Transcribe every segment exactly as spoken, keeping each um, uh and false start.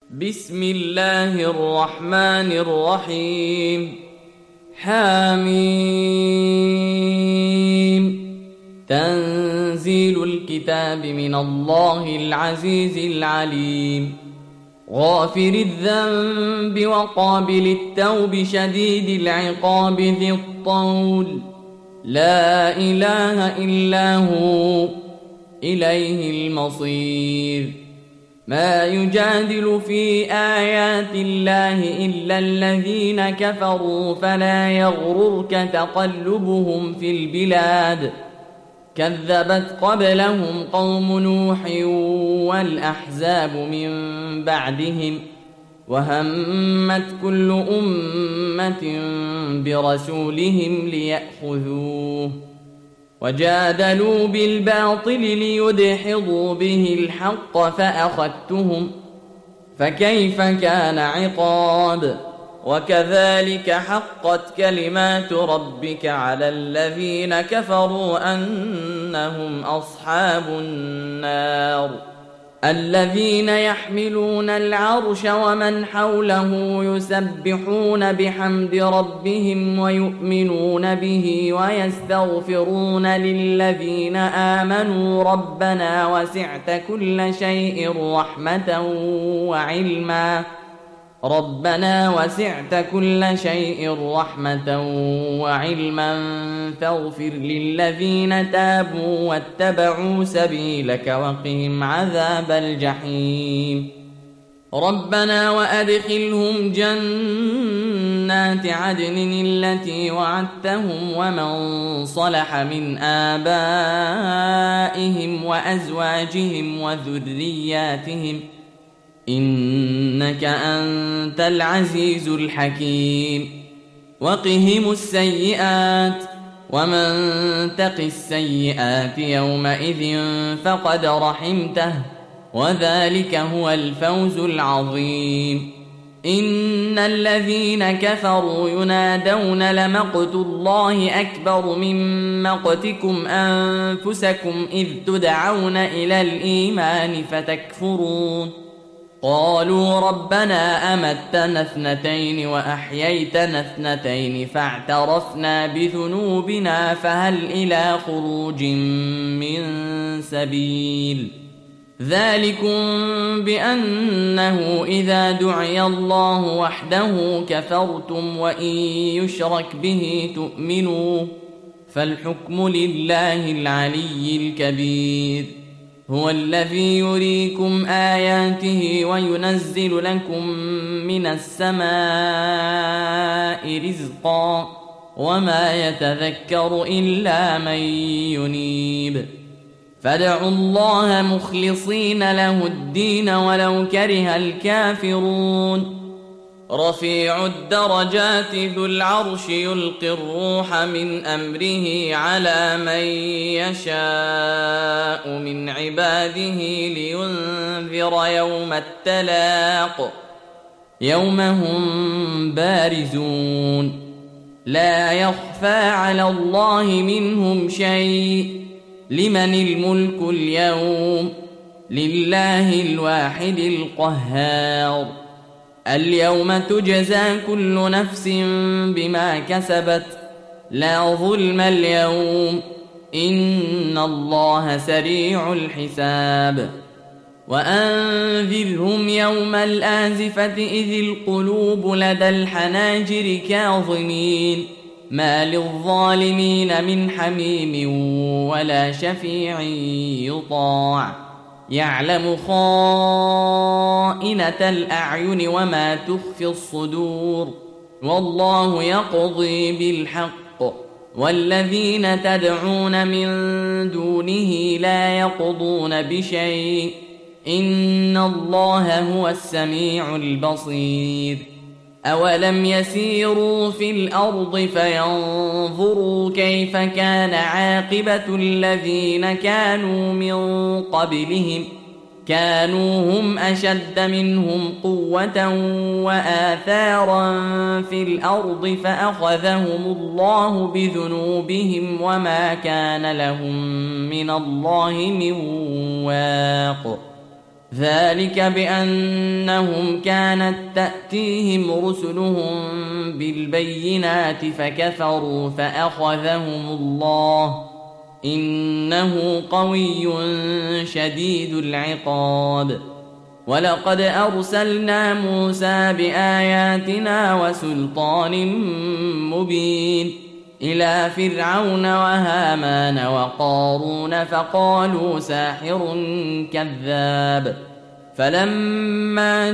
بسم الله الرحمن الرحيم. حميم. تنزيل الكتاب من الله العزيز العليم. غافر الذنب وقابل التوب شديد العقاب ذي الطول، لا إله إلا هو إليه المصير. ما يجادل في آيات الله إلا الذين كفروا، فلا يغررك تقلبهم في البلاد. كذبت قبلهم قوم نوح والأحزاب من بعدهم، وهمت كل أمة برسولهم ليأخذوه، وجادلوا بالباطل ليدحضوا به الحق فأخذتهم، فكيف كان عقاب. وكذلك حقت كلمات ربك على الذين كفروا أنهم أصحاب النار. الذين يحملون العرش ومن حوله يسبحون بحمد ربهم ويؤمنون به ويستغفرون للذين آمنوا ربنا وسعت كل شيء رحمة وعلما ربنا وسعت كل شيء رحمة وعلما فاغفر للذين تابوا واتبعوا سبيلك وقهم عذاب الجحيم. ربنا وأدخلهم جنات عدن التي وعدتهم ومن صلح من آبائهم وأزواجهم وذرياتهم إنك أنت العزيز الحكيم. وقهم السيئات، ومن تق السيئات يومئذ فقد رحمته، وذلك هو الفوز العظيم. إن الذين كفروا ينادون لمقت الله أكبر من مقتكم أنفسكم إذ تدعون إلى الإيمان فتكفرون. قالوا ربنا أمتنا اثنتين وأحييتنا اثنتين فاعترفنا بذنوبنا فهل إلى خروج من سبيل. ذلكم بأنه إذا دعي الله وحده كفرتم وإن يشرك به تؤمنوا، فالحكم لله العلي الكبير. هو الذي يريكم آياته وينزل لكم من السماء رزقا، وما يتذكر إلا من ينيب. فادعوا الله مخلصين له الدين ولو كره الكافرون. رفيع الدرجات ذو العرش يلقي الروح من أمره على من يشاء من عباده لينذر يوم التلاق، يوم هم بارزون لا يخفى على الله منهم شيء. لمن الملك اليوم؟ لله الواحد القهار. اليوم تجزى كل نفس بما كسبت، لا ظلم اليوم إن الله سريع الحساب. وأنذرهم يوم الآزفة إذ القلوب لدى الحناجر كاظمين، ما للظالمين من حميم ولا شفيع يطاع. يعلم خائنة الأعين وما تخفي الصدور، والله يقضي بالحق، والذين تدعون من دونه لا يقضون بشيء إن الله هو السميع البصير. أولم يسيروا في الأرض فينظروا كيف كان عاقبة الذين كانوا من قبلهم؟ كانوا هم أشد منهم قوة وآثارا في الأرض فأخذهم الله بذنوبهم وما كان لهم من الله من واق. ذلك بأنهم كانت تأتيهم رسلهم بالبينات فكفروا فأخذهم الله إنه قوي شديد العقاب. ولقد أرسلنا موسى بآياتنا وسلطان مبين إلى فرعون وهامان وقارون فقالوا ساحر كذاب. فلما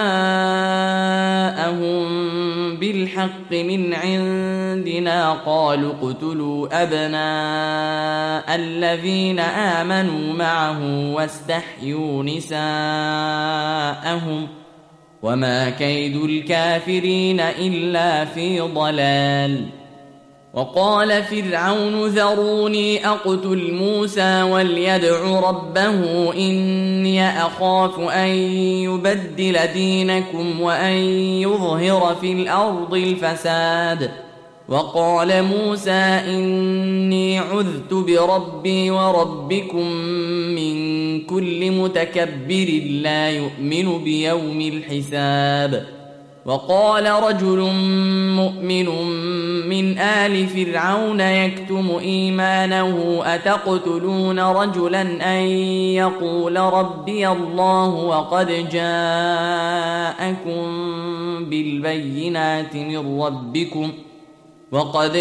جاءهم بالحق من عندنا قالوا اقتلوا أبناء الذين آمنوا معه واستحيوا نساءهم وما كيد الكافرين إلا في ضلال. وقال فرعون ذروني أقتل موسى وليدع ربه إني أخاف أن يبدل دينكم وأن يظهر في الأرض الفساد. وقال موسى إني عذت بربي وربكم من كل متكبر لا يؤمن بيوم الحساب. وقال رجل مؤمن من آل فرعون يكتم إيمانه أتقتلون رجلا أن يقول ربي الله وقد جاءكم بالبينات من ربكم وقد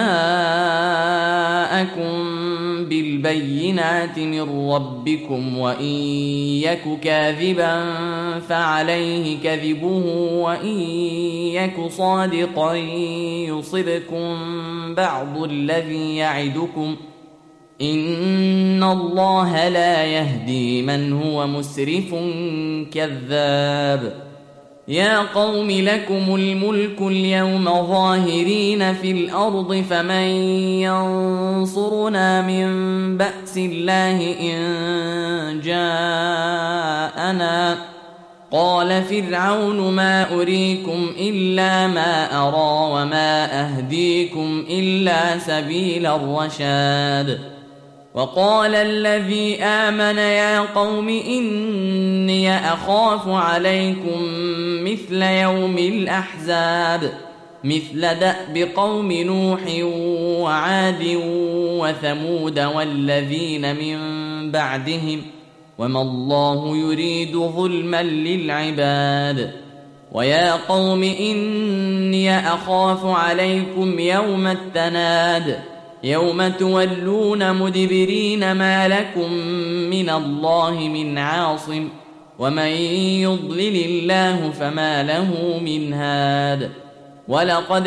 جاءكم بالبينات من ربكم وإن يك كاذبا فعليه كذبه وإن يك صادقا يصبكم بعض الذي يعدكم إن الله لا يهدي من هو مسرف كذاب. يا قوم لكم الملك اليوم ظاهرين في الأرض فمن ينصرنا من بأس الله إن جاءنا. قال فرعون ما أريكم إلا ما أرى وما أهديكم إلا سبيل الرشاد. وقال الذي آمن يا قوم إني أخاف عليكم مثل يوم الأحزاب مثل دأب قوم نوح وعاد وثمود والذين من بعدهم وما الله يريد ظلما للعباد. ويا قوم إني أخاف عليكم يوم التناد يوم تولون مدبرين ما لكم من الله من عاصم ومن يضلل الله فما له من هاد. ولقد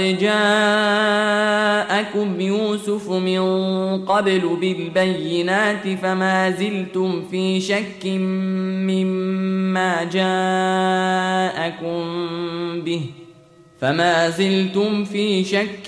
جاءكم يوسف من قبل بالبينات فما زلتم في شك مما جاءكم به فما زلتم في شك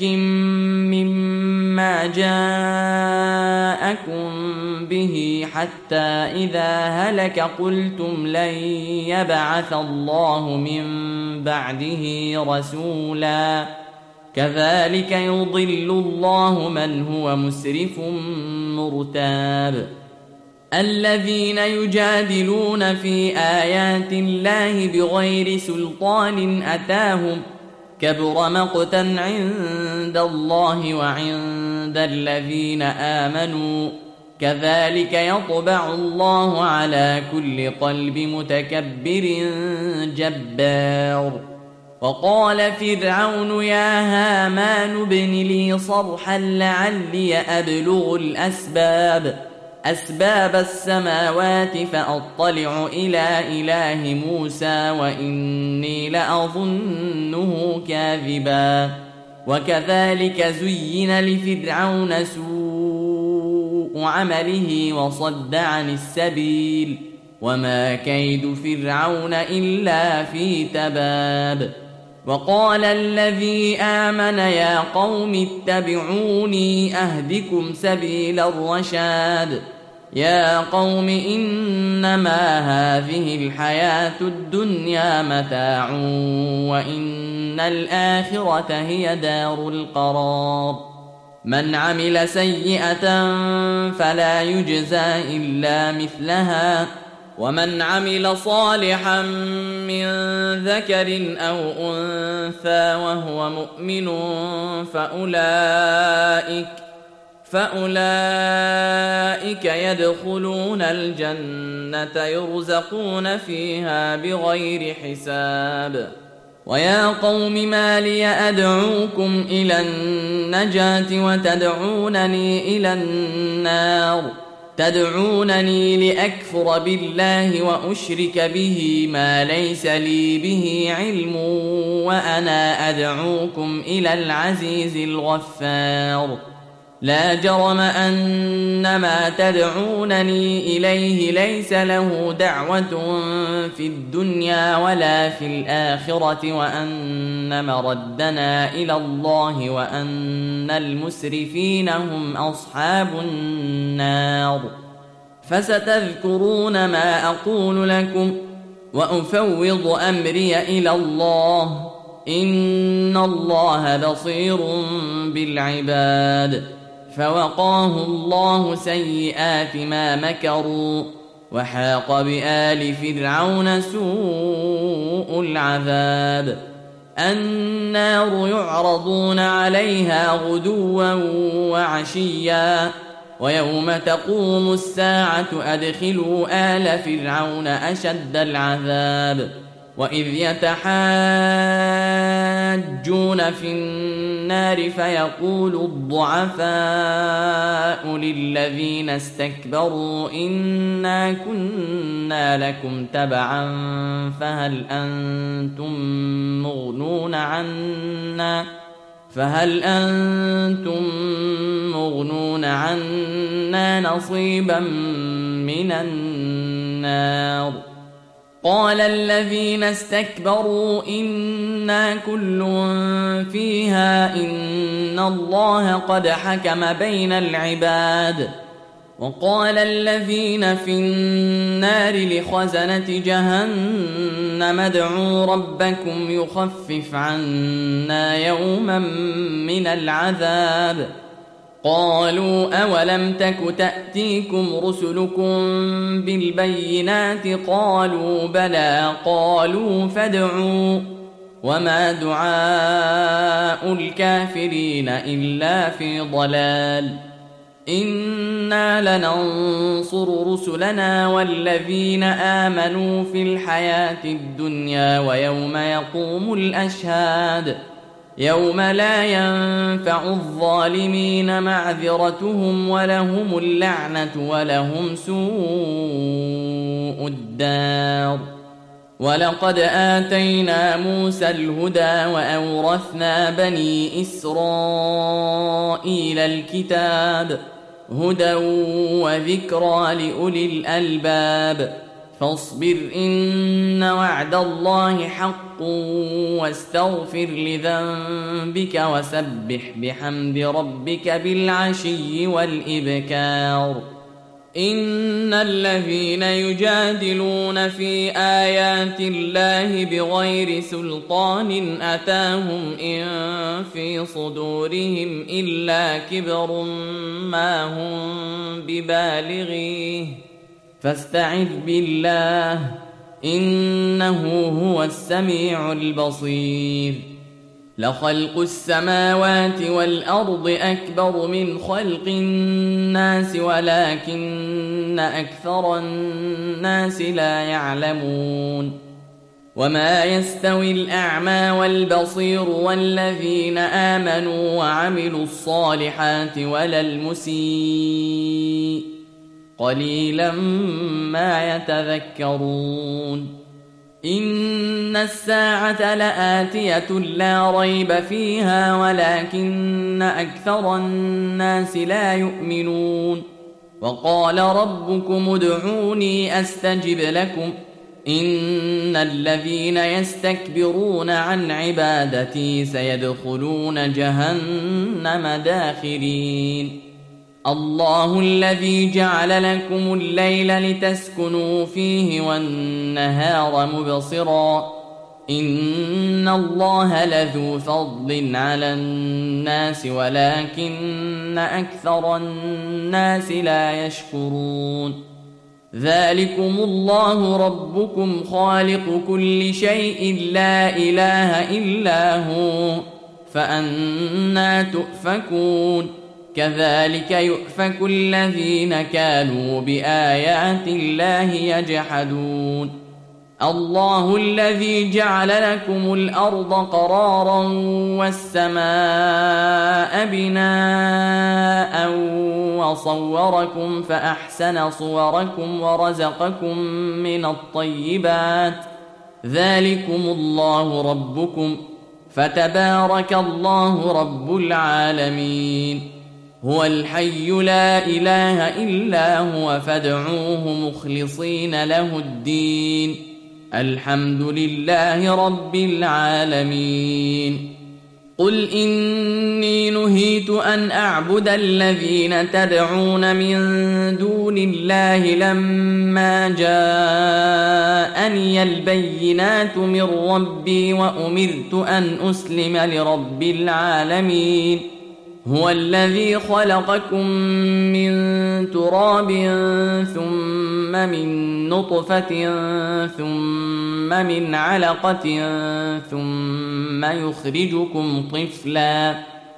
مما جاءكم به حتى إذا هلك قلتم لن يبعث الله من بعده رسولا كذلك يضل الله من هو مسرف مرتاب. الذين يجادلون في آيات الله بغير سلطان أتاهم كبر مقتا عند الله وعند الذين آمنوا كذلك يطبع الله على كل قلب متكبر جبار. وقال فرعون يا هامان ابن لي صرحا لعلي أبلغ الأسباب أسباب السماوات فأطلع إلى إله موسى وإني لأظنه كاذبا. وكذلك زين لفرعون سوء عمله وصد عن السبيل وما كيد فرعون إلا في تباب. وقال الذي آمن يا قوم اتبعوني أهدكم سبيل الرشاد. يا قوم إنما هذه الحياة الدنيا متاع وإن الآخرة هي دار القرار. من عمل سيئة فلا يجزى إلا مثلها ومن عمل صالحا من ذكر أو أنثى وهو مؤمن فأولئك فأولئك يدخلون الجنة يرزقون فيها بغير حساب. ويا قوم ما لي أدعوكم إلى النجاة وتدعونني إلى النار تدعونني لأكفر بالله وأشرك به ما ليس لي به علم وأنا أدعوكم إلى العزيز الغفار. لا جرم أن ما تدعونني إليه ليس له دعوة في الدنيا ولا في الآخرة وأن مردنا إلى الله وأن المسرفين هم أصحاب النار. فستذكرون ما أقول لكم وأفوض أمري إلى الله إن الله بصير بالعباد. فوقاه الله سيئات ما مكروا وحاق بآل فرعون سوء العذاب. النار يعرضون عليها غدوا وعشيا ويوم تقوم الساعة أدخلوا آل فرعون أشد العذاب. وإذ يتحاجون في النار فيقول الضعفاء للذين استكبروا إنا كنا لكم تبعا فهل أنتم مغنون عنا فهل أنتم مغنون عنا نصيبا من النار. قال الذين استكبروا إنا كل فيها إن الله قد حكم بين العباد. وقال الذين في النار لخزنة جهنم ادعوا ربكم يخفف عنا يوما من العذاب. قالوا أولم تك تأتيكم رسلكم بالبينات قالوا بلى قالوا فادعوا وما دعاء الكافرين إلا في ضلال. إنا لننصر رسلنا والذين آمنوا في الحياة الدنيا ويوم يقوم الأشهاد يوم لا ينفع الظالمين معذرتهم ولهم اللعنة ولهم سوء الدار. ولقد آتينا موسى الهدى وأورثنا بني إسرائيل الكتاب هدى وذكرى لأولي الألباب. فاصبر إن وعد الله حق واستغفر لذنبك وسبح بحمد ربك بالعشي والإبكار. إن الذين يجادلون في آيات الله بغير سلطان أتاهم إن في صدورهم إلا كبر ما هم ببالغيه فاستعذ بالله إنه هو السميع البصير. لخلق السماوات والأرض أكبر من خلق الناس ولكن أكثر الناس لا يعلمون. وما يستوي الأعمى والبصير والذين آمنوا وعملوا الصالحات ولا المسيء قليلا ما يتذكرون. إن الساعة لآتية لا ريب فيها ولكن أكثر الناس لا يؤمنون. وقال ربكم ادعوني أستجب لكم إن الذين يستكبرون عن عبادتي سيدخلون جهنم داخرين. الله الذي جعل لكم الليل لتسكنوا فيه والنهار مبصرا إن الله لذو فضل على الناس ولكن أكثر الناس لا يشكرون. ذلكم الله ربكم خالق كل شيء لا إله إلا هو فأنى تؤفكون كذلك يؤفك الذين كانوا بآيات الله يجحدون الله الذي جعل لكم الأرض قرارا والسماء بناء وصوركم فأحسن صوركم ورزقكم من الطيبات ذلكم الله ربكم فتبارك الله رب العالمين هو الحي لا إله إلا هو فادعوه مخلصين له الدين الحمد لله رب العالمين قل إني نهيت أن أعبد الذين تدعون من دون الله لما جاءني البينات من ربي وأمرت أن أسلم لرب العالمين هو الذي خلقكم من تراب ثم من نطفة ثم من علقة ثم يخرجكم طفلا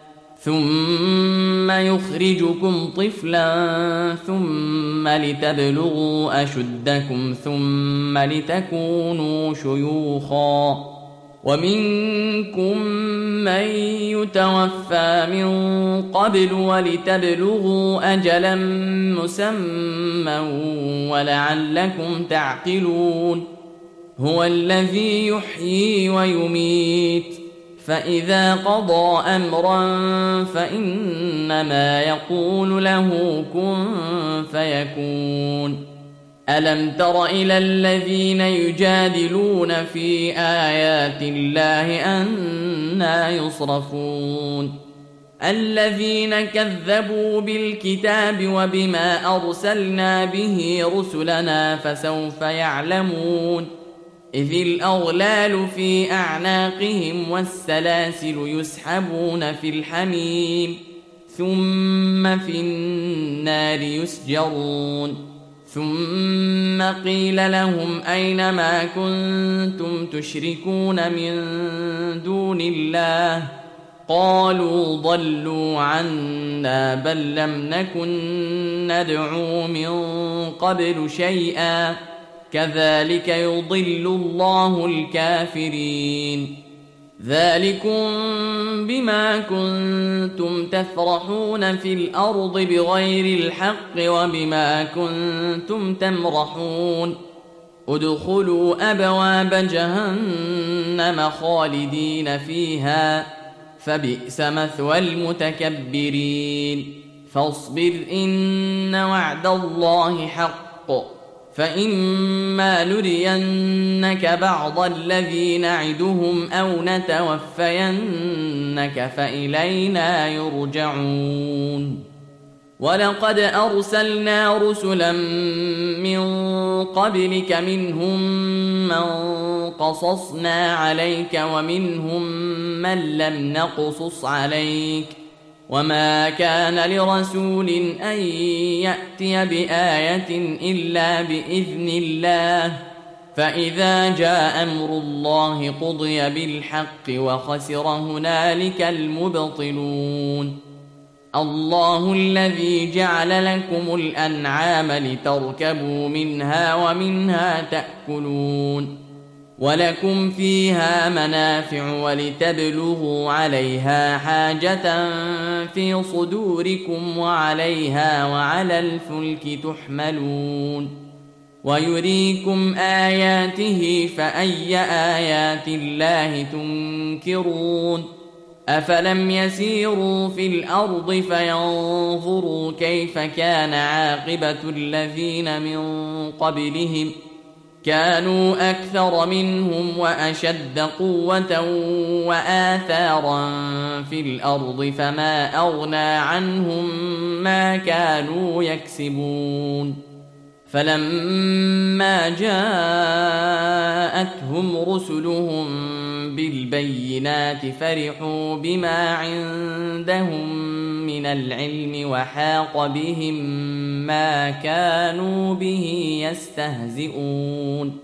ثم يخرجكم طفلا ثم لتبلغوا أشدكم ثم لتكونوا شيوخا ومنكم من يتوفى من قبل ولتبلغوا أجلا مسمى ولعلكم تعقلون هو الذي يحيي ويميت فإذا قضى أمرا فإنما يقول له كن فيكون ألم تر إلى الذين يجادلون في آيات الله أنى يصرفون الذين كذبوا بالكتاب وبما أرسلنا به رسلنا فسوف يعلمون إذ الأغلال في أعناقهم والسلاسل يسحبون في الحميم ثم في النار يسجرون ثم قيل لهم أين ما كنتم تشركون من دون الله قالوا ضلوا عنا بل لم نكن ندعو من قبل شيئا كذلك يضل الله الكافرين ذلكم بما كنتم تفرحون في الأرض بغير الحق وبما كنتم تمرحون ادخلوا أبواب جهنم خالدين فيها فبئس مثوى المتكبرين فاصبر إن وعد الله حق فإما نرينك بعض الذي نعدهم أو نتوفينك فإلينا يرجعون ولقد أرسلنا رسلا من قبلك منهم من قصصنا عليك ومنهم من لم نقصص عليك وما كان لرسول أن يأتي بآية إلا بإذن الله فإذا جاء أمر الله قضي بالحق وخسر هنالك المبطلون الله الذي جعل لكم الأنعام لتركبوا منها ومنها تأكلون ولكم فيها منافع ولتبلغوا عليها حاجة في صدوركم وعليها وعلى الفلك تحملون ويريكم آياته فأي آيات الله تنكرون أفلم يسيروا في الأرض فينظروا كيف كان عاقبة الذين من قبلهم كانوا أكثر منهم وأشد قوة وآثارا في الأرض فما أغنى عنهم ما كانوا يكسبون فلما جاءتهم رسلهم بالبينات فرحوا بما عندهم من العلم وحاق بهم ما كانوا به يستهزئون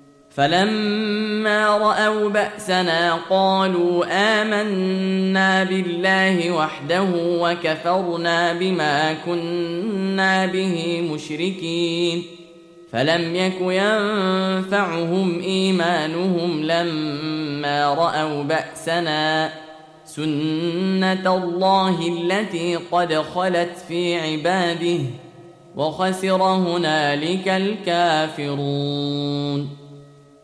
فلما رأوا بأسنا قالوا آمنا بالله وحده وكفرنا بما كنا به مشركين فلم يك ينفعهم إيمانهم لما رأوا بأسنا سنة الله التي قد خلت في عباده وخسر هنالك الكافرون